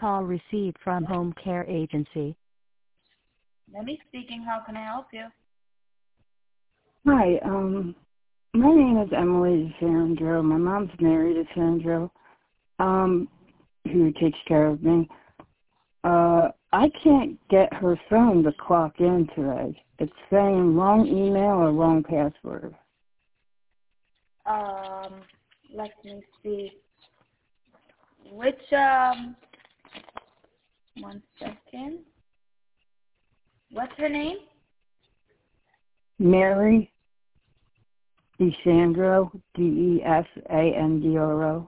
call received from Home Care Agency. Let speaking. How can I help you? Hi, my name is Emily DeSandro. My mom's Mary DeSandro, who takes care of me. I can't get her phone to clock in today. It's saying wrong email or wrong password. Let me see. Which, 1 second. What's her name? Mary DeSandro, DeSandro.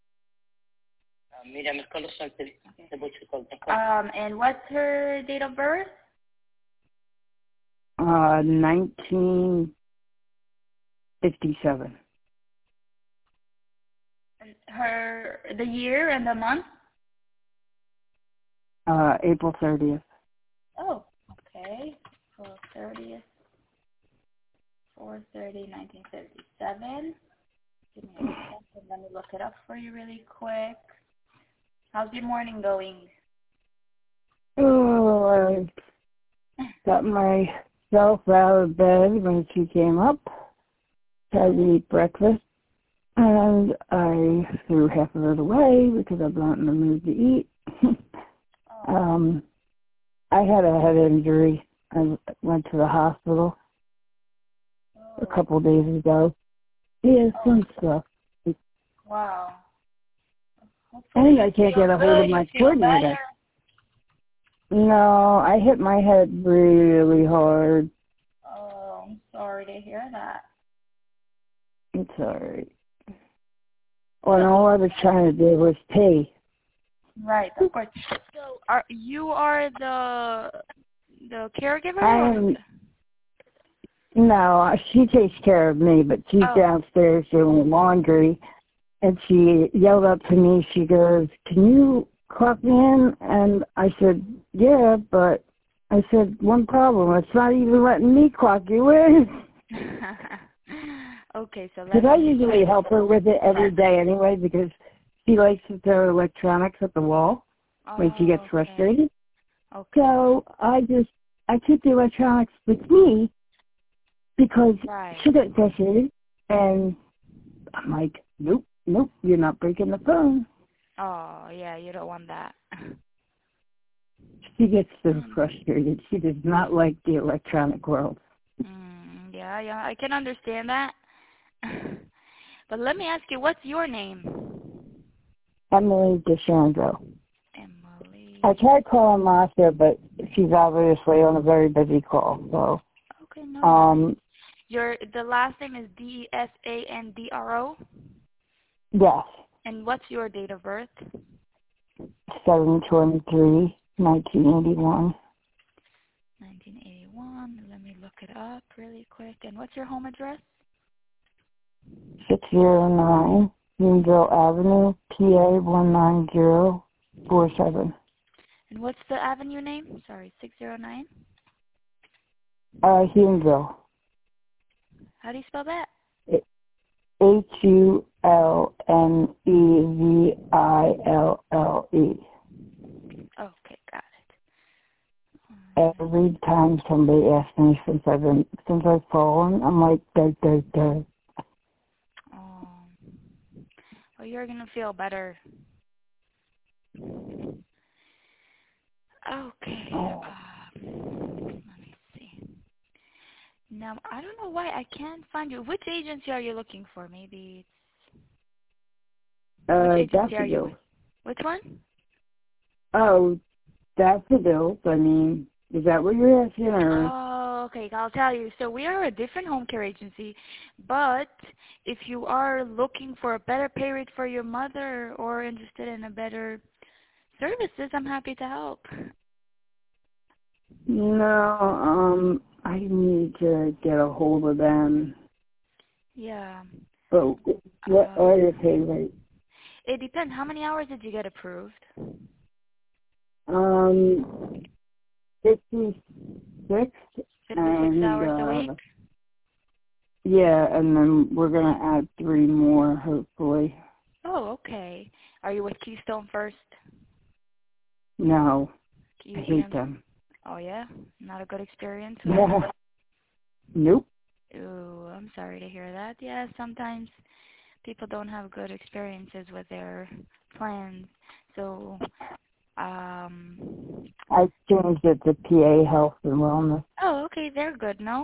And what's her date of birth? 1957. The year and the month? April 30th. Oh, okay. April 30th. 4/30/1957. Give me a second. Let me look it up for you really quick. How's your morning going? Oh, I got myself out of bed when she came up, tried to eat breakfast, and I threw half of it away because I wasn't in the mood to eat. I had a head injury. I went to the hospital a couple of days ago. Yeah, some stuff. Wow. I think I can't get a hold of my coordinator. No, I hit my head really hard. Oh, I'm sorry to hear that. It's alright. Well, all I was trying to do was pay. Right, of course. So, you are the caregiver? No, she takes care of me, but she's downstairs doing laundry, and she yelled up to me, she goes, "Can you clock me in?" And I said, "Yeah," but I said, "One problem, it's not even letting me clock you in." Okay, so because I usually help her with it every day anyway, because she likes to throw electronics at the wall when she gets frustrated. Okay. So I took the electronics with me because she got frustrated, and I'm like, nope, you're not breaking the phone. Oh, yeah, you don't want that. She gets so frustrated. She does not like the electronic world. Yeah, I can understand that. But let me ask you, what's your name? Emily DeSandro. Emily. I tried calling Masha, but she's obviously on a very busy call. So. Okay, no. The last name is DeSandro? Yes. And what's your date of birth? 7/23/1981. 1981. Let me look it up really quick. And what's your home address? 609 Greenville Avenue, PA 19047. And what's the avenue name? Sorry, 609? Huneville. How do you spell that? HULNEVILLE. Okay, got it. Every time somebody asks me since I've fallen, I'm like, duh. Oh, well, you're gonna feel better. Okay. Let me see. Now, I don't know why I can't find you. Which agency are you looking for? Maybe which agency are you with? Which one? Oh, Daffodils. I mean, is that what you're asking? Or? Oh, okay. I'll tell you. So we are a different home care agency, but if you are looking for a better pay rate for your mother or interested in a better services, I'm happy to help. No, I need to get a hold of them. Yeah. But what are your pay rates? It depends. How many hours did you get approved? 56. 56 hours a week? Yeah, and then we're going to add 3 more, hopefully. Oh, okay. Are you with Keystone First? No, You I hate them. Oh, yeah? Not a good experience? Yeah. Nope. Ooh, I'm sorry to hear that. Yeah, sometimes people don't have good experiences with their plans. So, I changed it to PA Health and Wellness. oh, okay, they're good, no?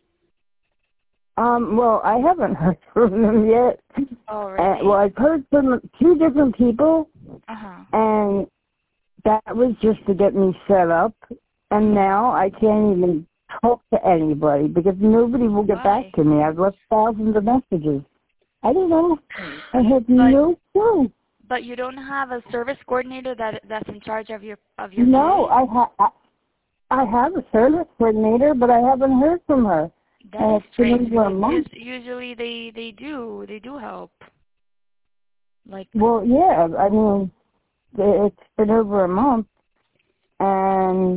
Well, I haven't heard from them yet. Oh, really? Well, I've heard from 2 different people, Uh-huh. and that was just to get me set up. And now I can't even talk to anybody because nobody will get Why? back to me. I've left thousands of messages. I don't know. I have no clue. But you don't have a service coordinator that's in charge of your No, PA? I have a service coordinator, but I haven't heard from her. That And is it's been strange. over a month. Usually they do help. Like, Well, yeah, I mean, it's been over a month, and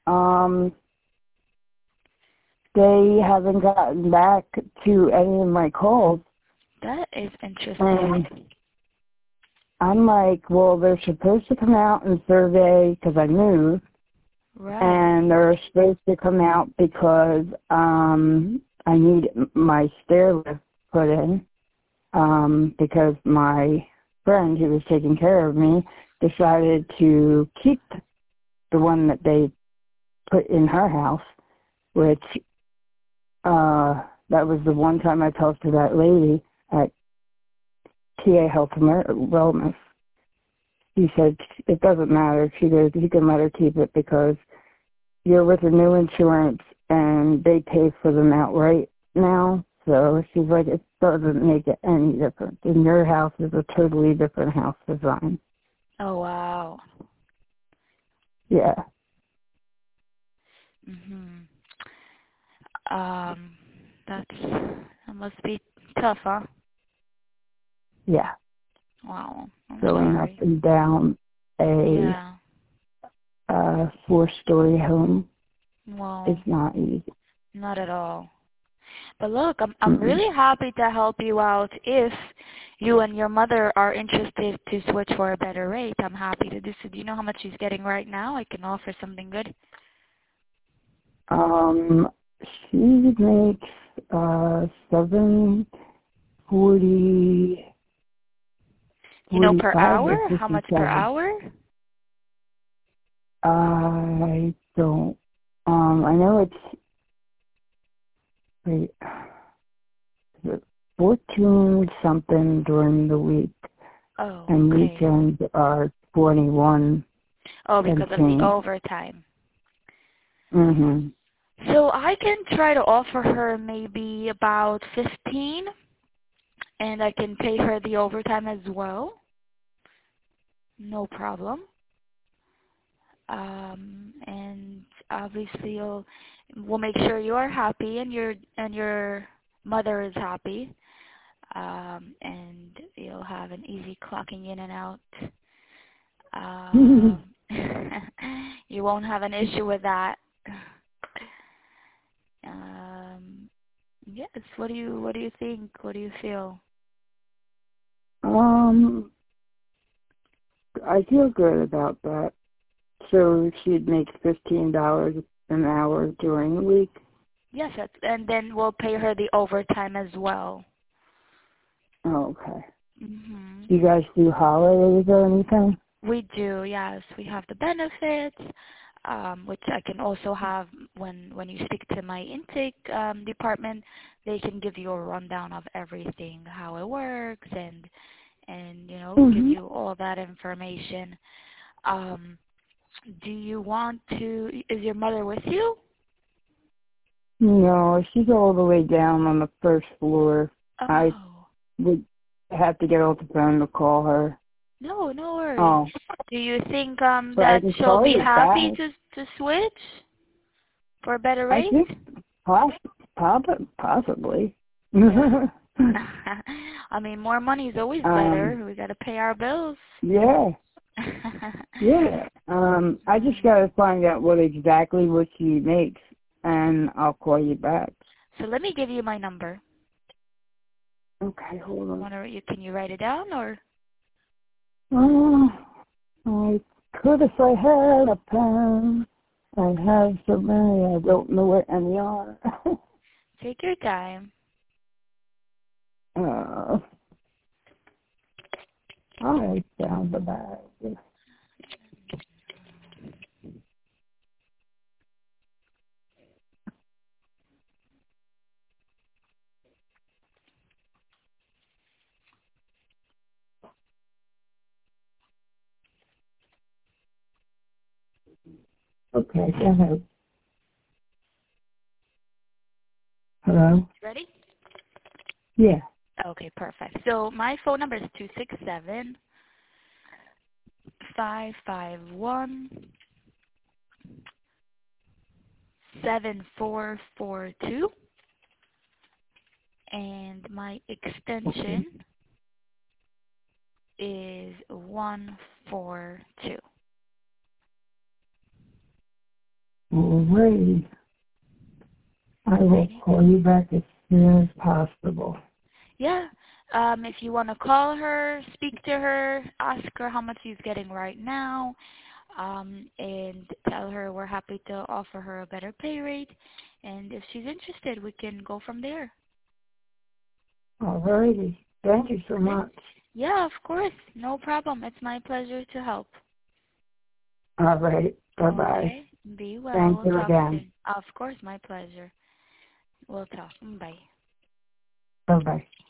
they haven't gotten back to any of my calls. that is interesting. And I'm like, well, they're supposed to come out and survey because I moved, Right. and they're supposed to come out because I need my stair lift put in because my friend who was taking care of me decided to keep the one that they put in her house, which that was the one time I talked to that lady at TA Health and Wellness. She said, it doesn't matter. She goes, you can let her keep it because you're with a new insurance and they pay for them outright now. So she's like, it doesn't make it any difference. And your house is a totally different house design. Oh, wow. Yeah. Mhm. That must be tough, huh? Yeah. Wow. I'm Going sorry. up and down a Yeah. 4-story home Well, is not easy. not at all. But look, I'm really happy to help you out if you and your mother are interested to switch for a better rate. I'm happy to do so. Do you know how much she's getting right now? I can offer something good. She makes $7.40. You know per 45 hour? or How much per 57. hour? I don't. I know it's wait, is it 14 something during the week, Oh, and okay. weekends are 21. Oh, because of the overtime. Mhm. So I can try to offer her maybe about 15, and I can pay her the overtime as well. No problem. And obviously we'll make sure you are happy and your mother is happy. And you'll have an easy clocking in and out. You won't have an issue with that. Yes. What do you think? What do you feel? I feel good about that. So she'd make $15 an hour during the week. Yes, and then we'll pay her the overtime as well. Oh, okay. Mhm. You guys do holidays or anything? We do, yes. We have the benefits, which I can also have when you speak to my intake department. They can give you a rundown of everything, how it works, and give you all that information. Do you want to? Is your mother with you? No, she's all the way down on the first floor. Oh. I would have to get off the phone to call her. No worries. Oh. Do you think But that she'll be happy back. to switch for a better rate? I think possibly. I mean, more money is always better. We got to pay our bills. Yeah. Yeah. I just got to find out what she makes, and I'll call you back. So let me give you my number. Okay, hold on. Can you write it down or? I could if I had a pen. I have so many, I don't know where any are. Take your time. I found the bag. Okay, go ahead. Hello? Ready? Yeah. Okay, perfect. So my phone number is 267-551-7442. And my extension is 142. Alrighty. I will call you back as soon as possible. Yeah. If you want to call her, speak to her, ask her how much she's getting right now, and tell her we're happy to offer her a better pay rate. And if she's interested, we can go from there. Alrighty. Thank you so much. Yeah, of course. No problem. It's my pleasure to help. All right. Bye-bye. Okay. Be well. Thank you again. Soon. Of course, my pleasure. We'll talk. Bye. Bye-bye.